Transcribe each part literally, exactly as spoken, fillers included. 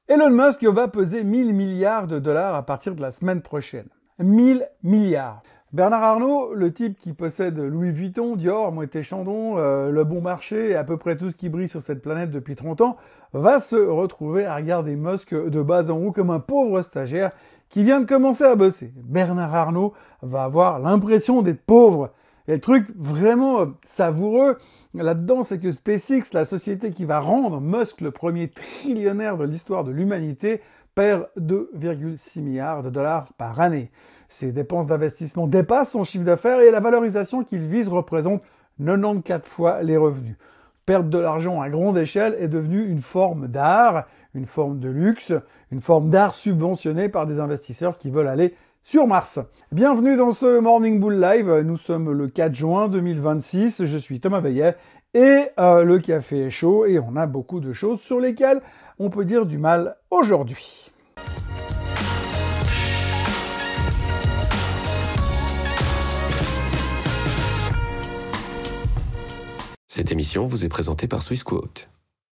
Elon Musk va peser mille milliards de dollars à partir de la semaine prochaine. mille milliards. Bernard Arnault, le type qui possède Louis Vuitton, Dior, Moët Chandon, euh, Le Bon Marché et à peu près tout ce qui brille sur cette planète depuis trente ans, va se retrouver à regarder Musk de bas en haut comme un pauvre stagiaire qui vient de commencer à bosser. Bernard Arnault va avoir l'impression d'être pauvre. Et le truc vraiment savoureux là-dedans, c'est que SpaceX, la société qui va rendre Musk le premier trillionnaire de l'histoire de l'humanité, perd deux virgule six milliards de dollars par année. Ses dépenses d'investissement dépassent son chiffre d'affaires et la valorisation qu'il vise représente quatre-vingt-quatorze fois les revenus. Perdre de l'argent à grande échelle est devenue une forme d'art, une forme de luxe, une forme d'art subventionné par des investisseurs qui veulent aller sur Mars. Bienvenue dans ce Morning Bull Live, nous sommes le quatre juin deux mille vingt-six, je suis Thomas Veillet et euh, le café est chaud et on a beaucoup de choses sur lesquelles on peut dire du mal aujourd'hui. Cette émission vous est présentée par Swissquote.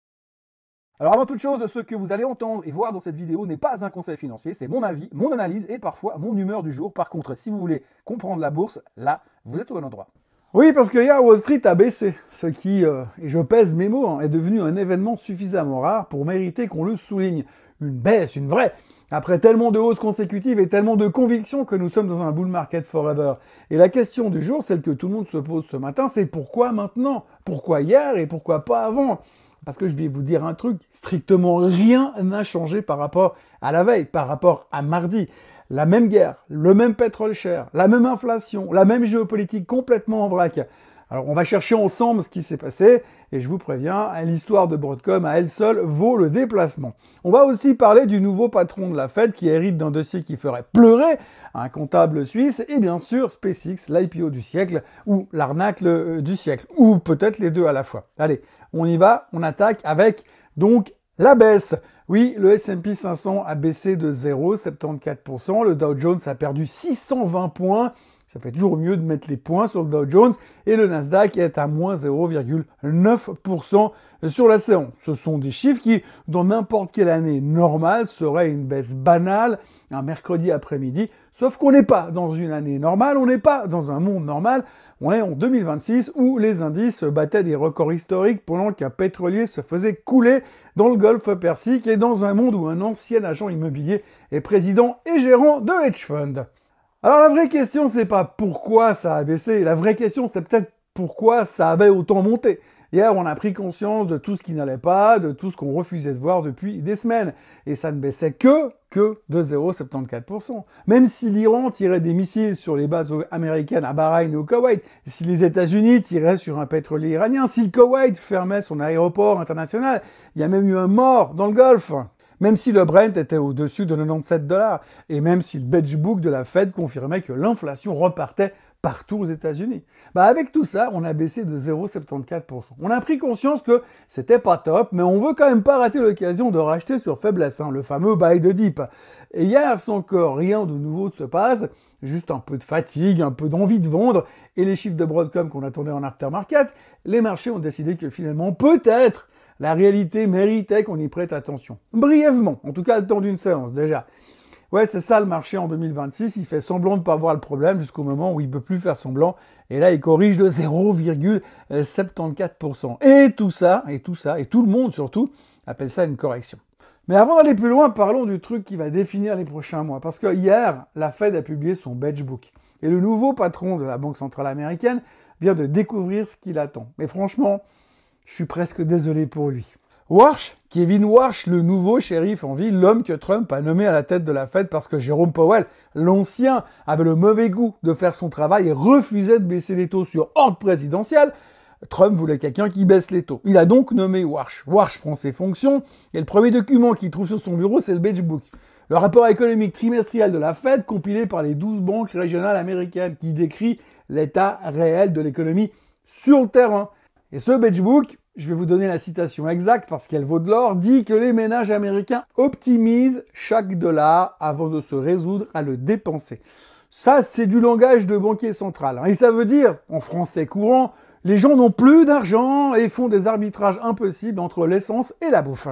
Alors avant toute chose, ce que vous allez entendre et voir dans cette vidéo n'est pas un conseil financier, c'est mon avis, mon analyse et parfois mon humeur du jour. Par contre, si vous voulez comprendre la bourse, là, vous êtes au bon endroit. Oui, parce que hier, Wall Street a baissé, ce qui, euh, et je pèse mes mots, hein, est devenu un événement suffisamment rare pour mériter qu'on le souligne. Une baisse, une vraie. Après tellement de hausses consécutives et tellement de convictions que nous sommes dans un bull market forever. Et la question du jour, celle que tout le monde se pose ce matin, c'est pourquoi maintenant? Pourquoi hier et pourquoi pas avant? Parce que je vais vous dire un truc, strictement rien n'a changé par rapport à la veille, par rapport à mardi. La même guerre, le même pétrole cher, la même inflation, la même géopolitique complètement en vrac. Alors on va chercher ensemble ce qui s'est passé, et je vous préviens, l'histoire de Broadcom à elle seule vaut le déplacement. On va aussi parler du nouveau patron de la Fed qui hérite d'un dossier qui ferait pleurer un comptable suisse, et bien sûr SpaceX, l'I P O du siècle, ou l'arnaque du siècle, ou peut-être les deux à la fois. Allez, on y va, on attaque avec donc la baisse. Oui, le S and P cinq cents a baissé de zéro virgule soixante-quatorze pour cent, le Dow Jones a perdu six cent vingt points, ça fait toujours mieux de mettre les points sur le Dow Jones, et le Nasdaq est à moins zéro virgule neuf pour cent sur la séance. Ce sont des chiffres qui, dans n'importe quelle année normale, seraient une baisse banale, un mercredi après-midi, sauf qu'on n'est pas dans une année normale, on n'est pas dans un monde normal, on est en deux mille vingt-six où les indices battaient des records historiques pendant qu'un pétrolier se faisait couler dans le golfe Persique et dans un monde où un ancien agent immobilier est président et gérant de hedge fund. Alors la vraie question, c'est pas pourquoi ça a baissé, la vraie question, c'était peut-être pourquoi ça avait autant monté. Hier, on a pris conscience de tout ce qui n'allait pas, de tout ce qu'on refusait de voir depuis des semaines. Et ça ne baissait que, que de zéro virgule soixante-quatorze pour cent. Même si l'Iran tirait des missiles sur les bases américaines à Bahreïn et au Koweït, si les États-Unis tiraient sur un pétrolier iranien, si le Koweït fermait son aéroport international, il y a même eu un mort dans le Golfe. Même si le Brent était au-dessus de quatre-vingt-dix-sept dollars, et même si le Beige Book de la Fed confirmait que l'inflation repartait partout aux États-Unis. Bah avec tout ça, on a baissé de zéro virgule soixante-quatorze pour cent. On a pris conscience que c'était pas top, mais on veut quand même pas rater l'occasion de racheter sur faiblesse, hein, le fameux buy the dip. Et hier, sans que rien de nouveau ne se passe, juste un peu de fatigue, un peu d'envie de vendre, et les chiffres de Broadcom qu'on attendait en aftermarket, les marchés ont décidé que finalement, peut-être, la réalité méritait qu'on y prête attention. Brièvement, en tout cas le temps d'une séance déjà. Ouais, c'est ça le marché en deux mille vingt-six, il fait semblant de ne pas voir le problème jusqu'au moment où il ne peut plus faire semblant, et là il corrige de zéro virgule soixante-quatorze pour cent. Et tout ça, et tout ça, et tout le monde surtout, appelle ça une correction. Mais avant d'aller plus loin, parlons du truc qui va définir les prochains mois, parce que hier, la Fed a publié son Beige Book, et le nouveau patron de la Banque centrale américaine vient de découvrir ce qu'il attend. Mais franchement, je suis presque désolé pour lui. Warsh, Kevin Warsh, le nouveau shérif en ville, l'homme que Trump a nommé à la tête de la Fed parce que Jérôme Powell, l'ancien, avait le mauvais goût de faire son travail et refusait de baisser les taux sur ordre présidentiel, Trump voulait quelqu'un qui baisse les taux. Il a donc nommé Warsh. Warsh prend ses fonctions et le premier document qu'il trouve sur son bureau, c'est le Beige Book. Le rapport économique trimestriel de la Fed, compilé par les douze banques régionales américaines, qui décrit l'état réel de l'économie sur le terrain. Et ce Beige Book, je vais vous donner la citation exacte parce qu'elle vaut de l'or, dit que les ménages américains optimisent chaque dollar avant de se résoudre à le dépenser. Ça, c'est du langage de banquier central. Et ça veut dire, en français courant, les gens n'ont plus d'argent et font des arbitrages impossibles entre l'essence et la bouffe.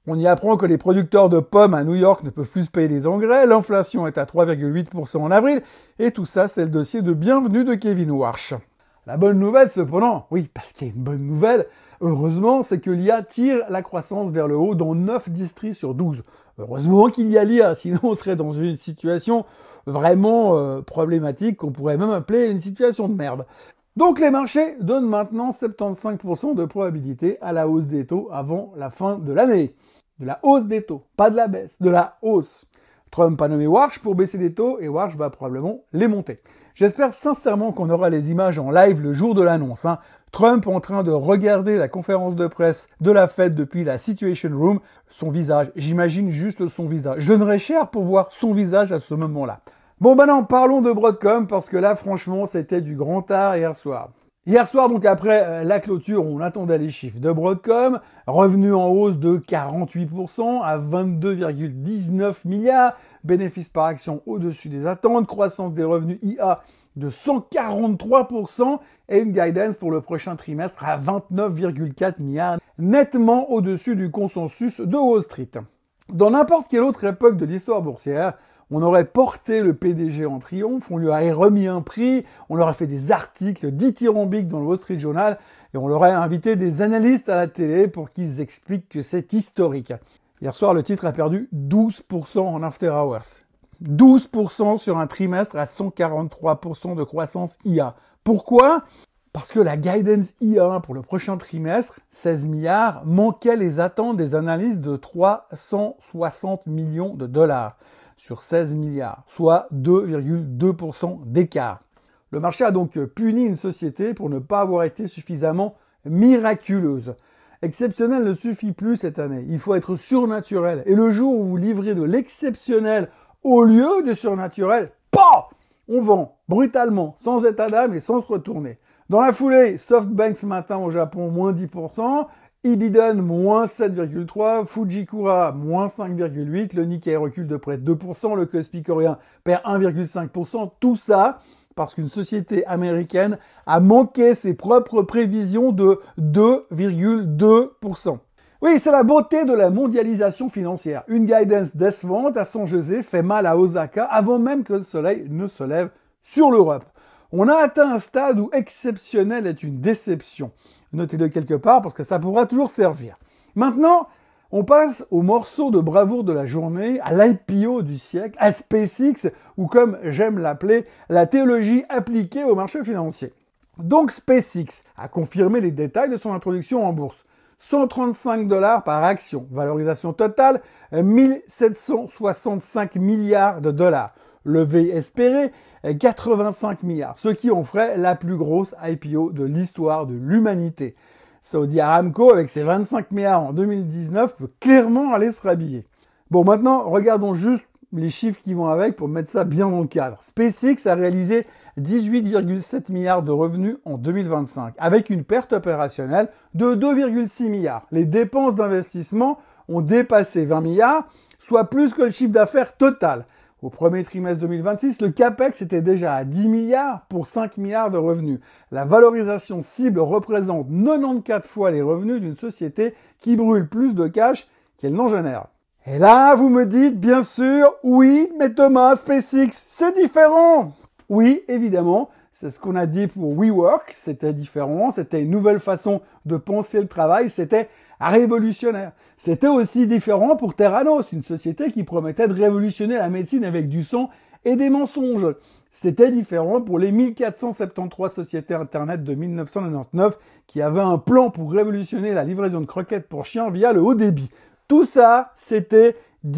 On y apprend que les producteurs de pommes à New York ne peuvent plus se payer les engrais, l'inflation est à trois virgule huit pour cent en avril, et tout ça, c'est le dossier de bienvenue de Kevin Warsh. La bonne nouvelle, cependant, oui, parce qu'il y a une bonne nouvelle, heureusement, c'est que l'I A tire la croissance vers le haut dans neuf districts sur douze. Heureusement qu'il y a l'I A, sinon on serait dans une situation vraiment euh, problématique, qu'on pourrait même appeler une situation de merde. Donc les marchés donnent maintenant soixante-quinze pour cent de probabilité à la hausse des taux avant la fin de l'année. De la hausse des taux, pas de la baisse, de la hausse. Trump a nommé Warsh pour baisser les taux et Warsh va probablement les monter. J'espère sincèrement qu'on aura les images en live le jour de l'annonce. Hein. Trump en train de regarder la conférence de presse de la Fed depuis la Situation Room. Son visage, j'imagine juste son visage. Je donnerais cher pour voir son visage à ce moment-là. Bon maintenant, parlons de Broadcom parce que là, franchement, c'était du grand art hier soir. Hier soir, donc après euh, la clôture, on attendait les chiffres de Broadcom, revenu en hausse de quarante-huit pour cent à vingt-deux virgule dix-neuf milliards, bénéfice par action au-dessus des attentes, croissance des revenus I A de cent quarante-trois pour cent et une guidance pour le prochain trimestre à vingt-neuf virgule quatre milliards, nettement au-dessus du consensus de Wall Street. Dans n'importe quelle autre époque de l'histoire boursière, on aurait porté le P D G en triomphe, on lui aurait remis un prix, on leur aurait fait des articles dithyrambiques dans le Wall Street Journal et on leur aurait invité des analystes à la télé pour qu'ils expliquent que c'est historique. Hier soir, le titre a perdu douze pour cent en after hours. douze pour cent sur un trimestre à cent quarante-trois pour cent de croissance I A. Pourquoi ? Parce que la guidance I A pour le prochain trimestre, seize milliards, manquait les attentes des analystes de trois cent soixante millions de dollars. Sur seize milliards, soit deux virgule deux pour cent d'écart. Le marché a donc puni une société pour ne pas avoir été suffisamment miraculeuse. Exceptionnel ne suffit plus cette année, il faut être surnaturel. Et le jour où vous livrez de l'exceptionnel au lieu du surnaturel, pah, on vend brutalement, sans état d'âme et sans se retourner. Dans la foulée, SoftBank ce matin au Japon, moins dix pour cent, Ibiden, moins sept virgule trois, Fujikura, moins cinq virgule huit, le Nikkei recule de près de deux pour cent, le Kospi coréen perd un virgule cinq pour cent, tout ça parce qu'une société américaine a manqué ses propres prévisions de deux virgule deux pour cent. Oui, c'est la beauté de la mondialisation financière. Une guidance décevante à San José fait mal à Osaka avant même que le soleil ne se lève sur l'Europe. On a atteint un stade où exceptionnel est une déception. Notez-le quelque part parce que ça pourra toujours servir. Maintenant, on passe au morceau de bravoure de la journée, à l'I P O du siècle, à SpaceX, ou comme j'aime l'appeler, la théologie appliquée au marché financier. Donc SpaceX a confirmé les détails de son introduction en bourse. cent trente-cinq dollars par action, valorisation totale mille sept cent soixante-cinq milliards de dollars. Levée espérée, quatre-vingt-cinq milliards, ce qui en ferait la plus grosse I P O de l'histoire de l'humanité. Saudi Aramco, avec ses vingt-cinq milliards en deux mille dix-neuf, peut clairement aller se rhabiller. Bon, maintenant, regardons juste les chiffres qui vont avec pour mettre ça bien dans le cadre. SpaceX a réalisé dix-huit virgule sept milliards de revenus en deux mille vingt-cinq, avec une perte opérationnelle de deux virgule six milliards. Les dépenses d'investissement ont dépassé vingt milliards, soit plus que le chiffre d'affaires total. Au premier trimestre deux mille vingt-six, le CAPEX était déjà à dix milliards pour cinq milliards de revenus. La valorisation cible représente quatre-vingt-quatorze fois les revenus d'une société qui brûle plus de cash qu'elle n'en génère. Et là, vous me dites, bien sûr, oui, mais Thomas, SpaceX, c'est différent. Oui, évidemment, c'est ce qu'on a dit pour WeWork, c'était différent, c'était une nouvelle façon de penser le travail, c'était révolutionnaire. C'était aussi différent pour Theranos, une société qui promettait de révolutionner la médecine avec du sang et des mensonges. C'était différent pour les mille quatre cent soixante-treize sociétés Internet de mille neuf cent quatre-vingt-dix-neuf qui avaient un plan pour révolutionner la livraison de croquettes pour chiens via le haut débit. Tout ça, c'était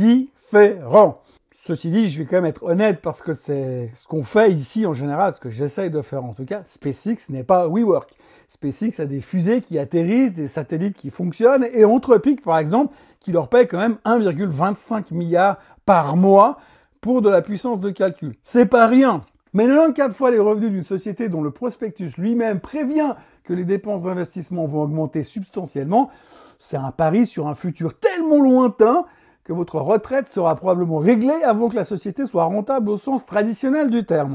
différent. Ceci dit, je vais quand même être honnête parce que c'est ce qu'on fait ici en général, ce que j'essaye de faire en tout cas. SpaceX n'est pas WeWork. SpaceX a des fusées qui atterrissent, des satellites qui fonctionnent et Anthropic, par exemple, qui leur paie quand même un virgule vingt-cinq milliard par mois pour de la puissance de calcul. C'est pas rien. Mais quatre-vingt-quatorze fois les revenus d'une société dont le prospectus lui-même prévient que les dépenses d'investissement vont augmenter substantiellement, c'est un pari sur un futur tellement lointain que votre retraite sera probablement réglée avant que la société soit rentable au sens traditionnel du terme.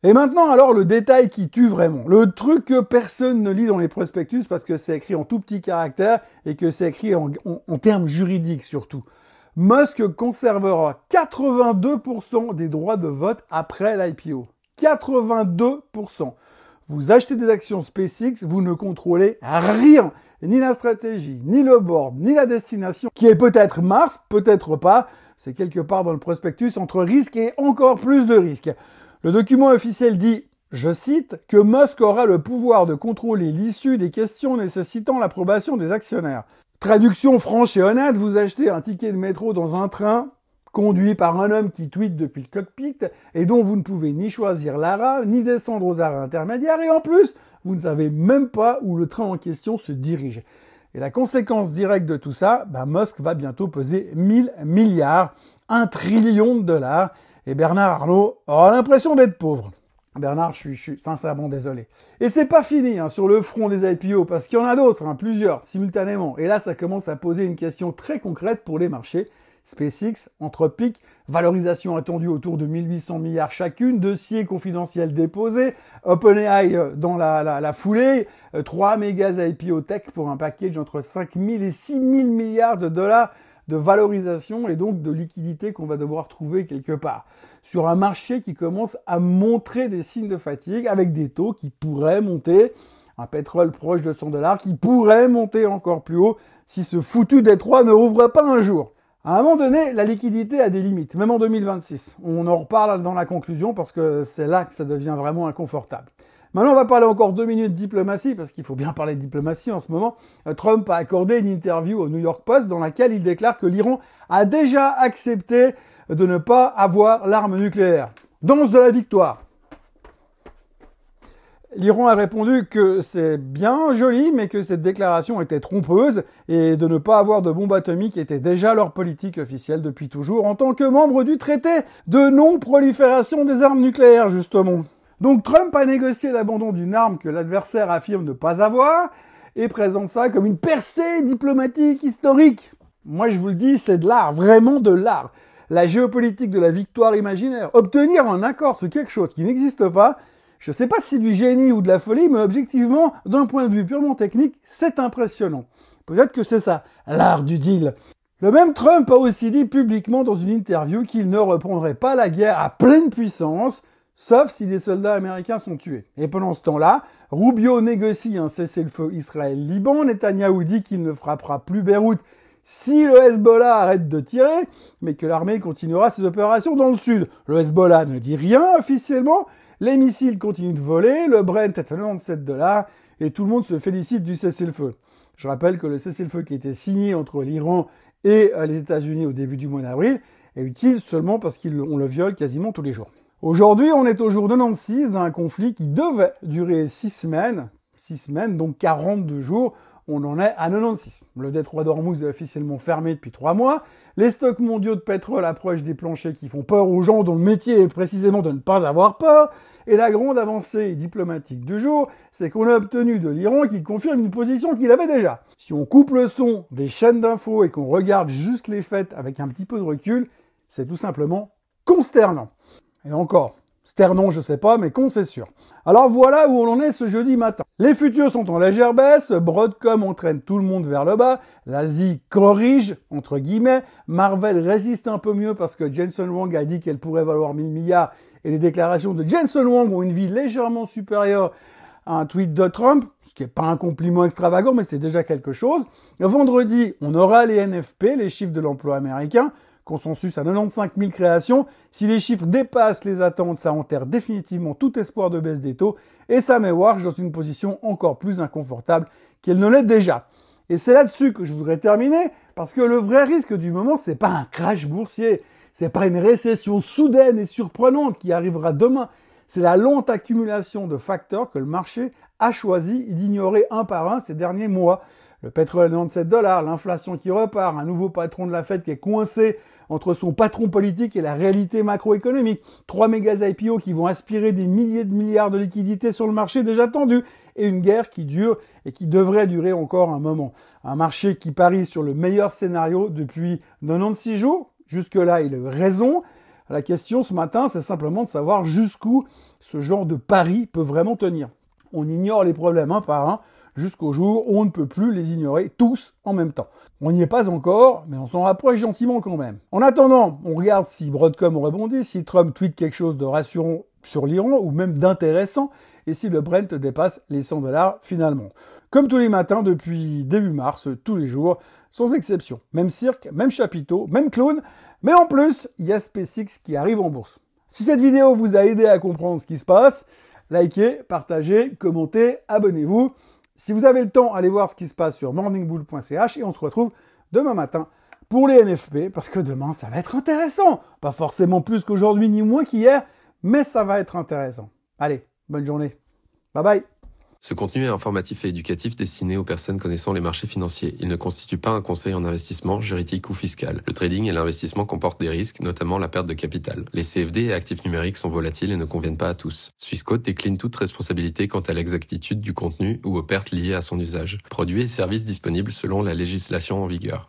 Et maintenant, alors, le détail qui tue vraiment. Le truc que personne ne lit dans les prospectus parce que c'est écrit en tout petits caractères et que c'est écrit en, en, en termes juridiques surtout. Musk conservera quatre-vingt-deux pour cent des droits de vote après l'I P O. quatre-vingt-deux pour cent. Vous achetez des actions SpaceX, vous ne contrôlez rien. Ni la stratégie, ni le board, ni la destination, qui est peut-être Mars, peut-être pas. C'est quelque part dans le prospectus entre risque et encore plus de risques. Le document officiel dit, je cite, que Musk aura le pouvoir de contrôler l'issue des questions nécessitant l'approbation des actionnaires. Traduction franche et honnête, vous achetez un ticket de métro dans un train conduit par un homme qui tweete depuis le cockpit et dont vous ne pouvez ni choisir l'ara, ni descendre aux arrêts intermédiaires et en plus, vous ne savez même pas où le train en question se dirige. Et la conséquence directe de tout ça, bah Musk va bientôt peser mille milliards, un trillion de dollars. Et Bernard Arnault aura l'impression d'être pauvre. Bernard, je suis, je suis sincèrement désolé. Et c'est pas fini hein, sur le front des I P O, parce qu'il y en a d'autres, hein, plusieurs, simultanément. Et là, ça commence à poser une question très concrète pour les marchés. SpaceX, Anthropic, valorisation attendue autour de mille huit cents milliards chacune, dossier confidentiel déposé, OpenAI dans la, la, la foulée, euh, trois mégas I P O tech pour un package entre cinq mille et six mille milliards de dollars de valorisation et donc de liquidité qu'on va devoir trouver quelque part. Sur un marché qui commence à montrer des signes de fatigue avec des taux qui pourraient monter, un pétrole proche de cent dollars qui pourrait monter encore plus haut si ce foutu détroit ne rouvre pas un jour. À un moment donné, la liquidité a des limites, même en deux mille vingt-six. On en reparle dans la conclusion parce que c'est là que ça devient vraiment inconfortable. Maintenant, on va parler encore deux minutes de diplomatie, parce qu'il faut bien parler de diplomatie en ce moment. Trump a accordé une interview au New York Post dans laquelle il déclare que l'Iran a déjà accepté de ne pas avoir l'arme nucléaire. Danse de la victoire. L'Iran a répondu que c'est bien joli, mais que cette déclaration était trompeuse et de ne pas avoir de bombe atomique était déjà leur politique officielle depuis toujours en tant que membre du traité de non-prolifération des armes nucléaires, justement. Donc Trump a négocié l'abandon d'une arme que l'adversaire affirme ne pas avoir et présente ça comme une percée diplomatique historique. Moi je vous le dis, c'est de l'art, vraiment de l'art. La géopolitique de la victoire imaginaire. Obtenir un accord sur quelque chose qui n'existe pas, je ne sais pas si c'est du génie ou de la folie, mais objectivement, d'un point de vue purement technique, c'est impressionnant. Peut-être que c'est ça, l'art du deal. Le même Trump a aussi dit publiquement dans une interview qu'il ne reprendrait pas la guerre à pleine puissance, sauf si des soldats américains sont tués. Et pendant ce temps-là, Rubio négocie un cessez-le-feu Israël-Liban, Netanyahou dit qu'il ne frappera plus Beyrouth si le Hezbollah arrête de tirer, mais que l'armée continuera ses opérations dans le sud. Le Hezbollah ne dit rien officiellement, les missiles continuent de voler, le Brent est à quatre-vingt-dix-sept dollars, et tout le monde se félicite du cessez-le-feu. Je rappelle que le cessez-le-feu qui a été signé entre l'Iran et les États-Unis au début du mois d'avril est utile seulement parce qu'on le viole quasiment tous les jours. Aujourd'hui, on est au jour quatre-vingt-seize d'un conflit qui devait durer six semaines, six semaines, donc quarante-deux jours. On en est à quatre-vingt-seize. Le détroit d'Ormuz est officiellement fermé depuis trois mois. Les stocks mondiaux de pétrole approchent des planchers qui font peur aux gens dont le métier est précisément de ne pas avoir peur. Et la grande avancée diplomatique du jour, c'est qu'on a obtenu de l'Iran qu'il confirme une position qu'il avait déjà. Si on coupe le son des chaînes d'infos et qu'on regarde juste les faits avec un petit peu de recul, c'est tout simplement consternant. Et encore, sternon je sais pas, mais con c'est sûr. Alors voilà où on en est ce jeudi matin. Les futurs sont en légère baisse, Broadcom entraîne tout le monde vers le bas, l'Asie corrige, entre guillemets, Marvel résiste un peu mieux parce que Jensen Huang a dit qu'elle pourrait valoir mille milliards et les déclarations de Jensen Huang ont une vie légèrement supérieure à un tweet de Trump, ce qui n'est pas un compliment extravagant, mais c'est déjà quelque chose. Vendredi, on aura les N F P, les chiffres de l'emploi américain, consensus à quatre-vingt-quinze mille créations. Si les chiffres dépassent les attentes, ça enterre définitivement tout espoir de baisse des taux et ça met Warsh dans une position encore plus inconfortable qu'elle ne l'est déjà. Et c'est là-dessus que je voudrais terminer parce que le vrai risque du moment, c'est pas un crash boursier, c'est pas une récession soudaine et surprenante qui arrivera demain. C'est la lente accumulation de facteurs que le marché a choisi d'ignorer un par un ces derniers mois. Le pétrole à quatre-vingt-dix-sept dollars, l'inflation qui repart, un nouveau patron de la Fed qui est coincé entre son patron politique et la réalité macroéconomique, trois mégas I P O qui vont aspirer des milliers de milliards de liquidités sur le marché déjà tendu, et une guerre qui dure et qui devrait durer encore un moment. Un marché qui parie sur le meilleur scénario depuis quatre-vingt-seize jours, jusque-là il a eu raison. La question ce matin, c'est simplement de savoir jusqu'où ce genre de pari peut vraiment tenir. On ignore les problèmes un par un, jusqu'au jour où on ne peut plus les ignorer tous en même temps. On n'y est pas encore, mais on s'en rapproche gentiment quand même. En attendant, on regarde si Broadcom rebondit, si Trump tweet quelque chose de rassurant sur l'Iran, ou même d'intéressant, et si le Brent dépasse les cent dollars finalement. Comme tous les matins depuis début mars, tous les jours, sans exception. Même cirque, même chapiteau, même clown, mais en plus, il y a SpaceX qui arrive en bourse. Si cette vidéo vous a aidé à comprendre ce qui se passe, likez, partagez, commentez, abonnez-vous. Si vous avez le temps, allez voir ce qui se passe sur morning bull point c h et on se retrouve demain matin pour les N F P, parce que demain, ça va être intéressant. Pas forcément plus qu'aujourd'hui ni moins qu'hier, mais ça va être intéressant. Allez, bonne journée. Bye bye. Ce contenu est informatif et éducatif destiné aux personnes connaissant les marchés financiers. Il ne constitue pas un conseil en investissement, juridique ou fiscal. Le trading et l'investissement comportent des risques, notamment la perte de capital. Les C F D et actifs numériques sont volatiles et ne conviennent pas à tous. Swissquote décline toute responsabilité quant à l'exactitude du contenu ou aux pertes liées à son usage. Produits et services disponibles selon la législation en vigueur.